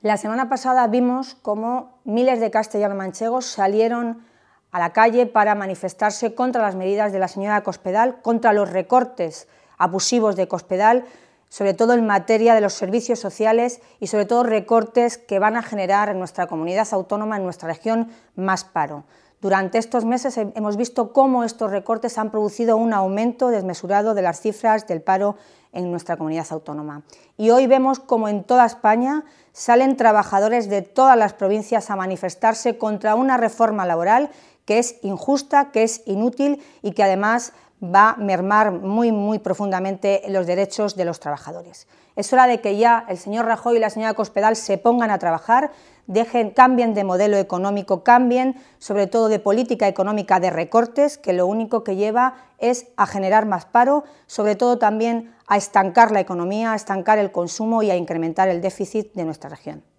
La semana pasada vimos cómo miles de castellano-manchegos salieron a la calle para manifestarse contra las medidas de la señora Cospedal, contra los recortes abusivos de Cospedal, sobre todo en materia de los servicios sociales y sobre todo recortes que van a generar en nuestra comunidad autónoma, en nuestra región, más paro. Durante estos meses hemos visto cómo estos recortes han producido un aumento desmesurado de las cifras del paro en nuestra comunidad autónoma. Y hoy vemos cómo en toda España salen trabajadores de todas las provincias a manifestarse contra una reforma laboral que es injusta, que es inútil y que además va a mermar muy profundamente los derechos de los trabajadores. Es hora de que ya el señor Rajoy y la señora Cospedal se pongan a trabajar, cambien de modelo económico, cambien sobre todo de política económica de recortes, que lo único que lleva es a generar más paro, sobre todo también a estancar la economía, a estancar el consumo y a incrementar el déficit de nuestra región.